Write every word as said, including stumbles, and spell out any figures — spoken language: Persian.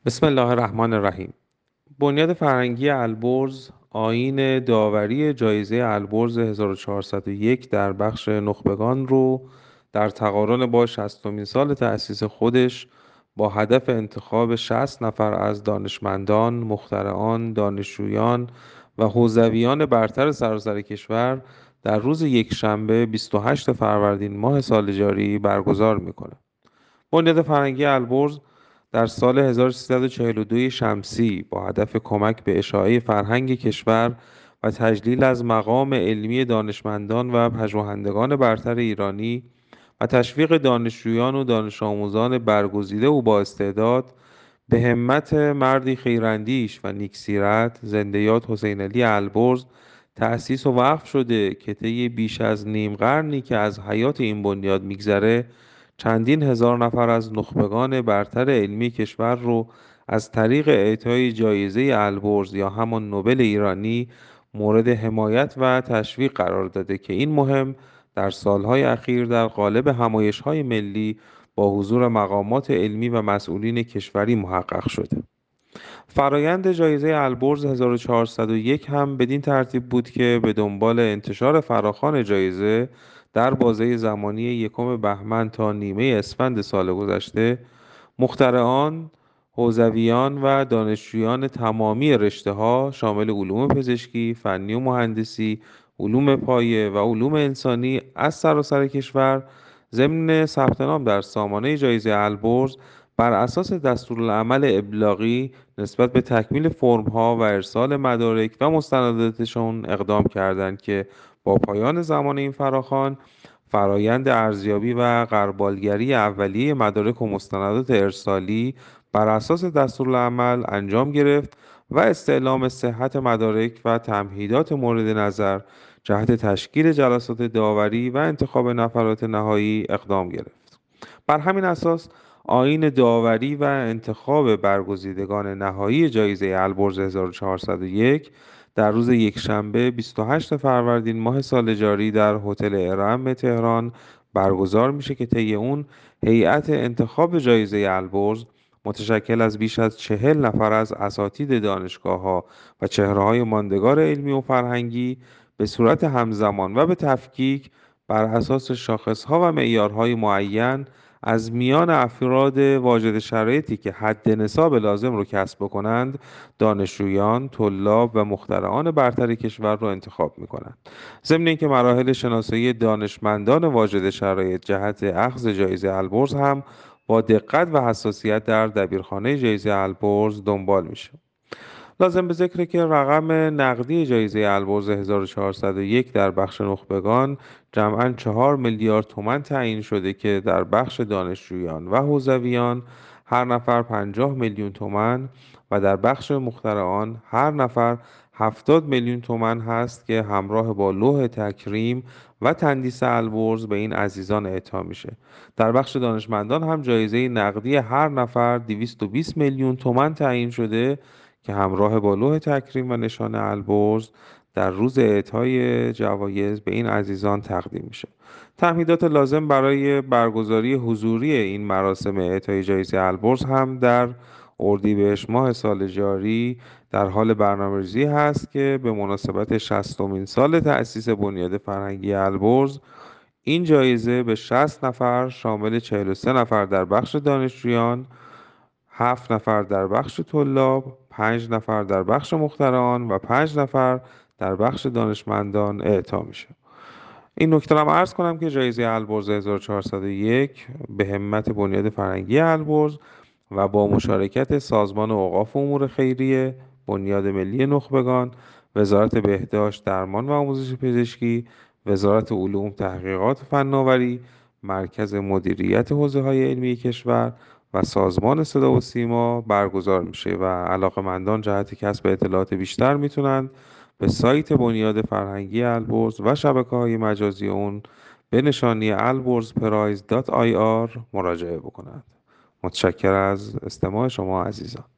بسم الله الرحمن الرحیم. بنیاد فرهنگی البرز آیین داوری جایزه البرز هزار و چهارصد و یک در بخش نخبگان رو در تقارن با شصتمین سال تأسیس خودش با هدف انتخاب شصت نفر از دانشمندان، مخترعان، دانشجویان و حوزویان برتر سراسر کشور در روز یکشنبه بیست و هشتم فروردین ماه سال جاری برگزار میکنه. بنیاد فرهنگی البرز در سال هزار و سیصد و چهل و دو شمسی با هدف کمک به اشاعه فرهنگ کشور و تجلیل از مقام علمی دانشمندان و پژوهندگان برتر ایرانی و تشویق دانشجویان و دانش آموزان برگزیده و با استعداد به همت مردی خیراندیش و نیکسیرت زنده یاد حسین علی البرز تأسیس و وقف شده که طی بیش از نیم قرنی که از حیات این بنیاد میگذره چندین هزار نفر از نخبگان برتر علمی کشور رو از طریق اعطای جایزه البرز یا همان نوبل ایرانی مورد حمایت و تشویق قرار داده که این مهم در سالهای اخیر در قالب همایش‌های ملی با حضور مقامات علمی و مسئولین کشوری محقق شده. فرایند جایزه البرز هزار و چهارصد و یک هم بدین ترتیب بود که به دنبال انتشار فراخوان جایزه در بازه زمانی یکم بهمن تا نیمه اسفند سال گذشته، مخترعان، حوزویان و دانشجویان تمامی رشته‌ها شامل علوم پزشکی، فنی و مهندسی، علوم پایه و علوم انسانی از سراسر کشور ضمن ثبت نام در سامانه جایزه البرز بر اساس دستورالعمل ابلاغی نسبت به تکمیل فرم‌ها و ارسال مدارک و مستنداتشون اقدام کردند که با پایان زمان این فراخوان فرایند ارزیابی و غربالگری اولیه مدارک و مستندات ارسالی بر اساس دستورالعمل انجام گرفت و استعلام صحت مدارک و تمهیدات مورد نظر جهت تشکیل جلسات داوری و انتخاب نفرات نهایی اقدام گرفت. بر همین اساس آیین داوری و انتخاب برگزیدگان نهایی جایزه البرز هزار و چهارصد و یک در روز یکشنبه بیست و هشتم فروردین ماه سال جاری در هتل ارم تهران برگزار میشه که طی اون هیئت انتخاب جایزه البرز متشکل از بیش از چهل نفر از اساتید دانشگاه‌ها و چهره‌های ماندگار علمی و فرهنگی به صورت همزمان و به تفکیک بر اساس شاخص‌ها و معیارهای معین از میان افراد واجد شرایطی که حد نصاب لازم رو کسب بکنند دانشجویان، طلاب و مخترعان برتر کشور رو انتخاب می‌کنند. ضمن اینکه مراحل شناسایی دانشمندان واجد شرایط جهت اخذ جایزه البرز هم با دقت و حساسیت در دبیرخانه جایزه البرز دنبال میشه. لازم به ذکره که رقم نقدی جایزه البرز هزار و چهارصد و یک در بخش نخبگان جمعاً چهار میلیارد تومان تعیین شده که در بخش دانشجویان و حوزویان هر نفر پنجاه میلیون تومان و در بخش مخترعان هر نفر هفتاد میلیون تومان هست که همراه با لوح تکریم و تندیس البرز به این عزیزان اعطا میشه. در بخش دانشمندان هم جایزه نقدی هر نفر دویست و بیست میلیون تومان تعیین شده که همراه با لوح تکریم و نشان البرز در روز اعطای جوایز به این عزیزان تقدیم میشه. تمهیدات لازم برای برگزاری حضوری این مراسم اعطای جایزه البرز هم در اردیبهشت ماه سال جاری در حال برنامه‌ریزی هست که به مناسبت شصتمین سال تأسیس بنیاد فرهنگی البرز این جایزه به شصت نفر شامل چهل و سه نفر در بخش دانشجویان، هفت نفر در بخش طلاب، پنج نفر در بخش مخترعان و پنج نفر در بخش دانشمندان اعطا میشه. این نکته رو هم عرض کنم که جایزه البرز هزار و چهارصد و یک به همت بنیاد فرهنگی البرز و با مشارکت سازمان اوقاف و امور خیریه، بنیاد ملی نخبگان، وزارت بهداشت، درمان و آموزش پزشکی، وزارت علوم، تحقیقات و فناوری، مرکز مدیریت حوزه‌های علمی کشور و سازمان صدا و سیما برگزار میشه و علاقه‌مندان جهت کسب اطلاعات بیشتر میتونند به سایت بنیاد فرهنگی البرز و شبکه‌های مجازی اون به نشانی البرز پرایز دات آی آر مراجعه بکنند. متشکر از استماع شما عزیزان.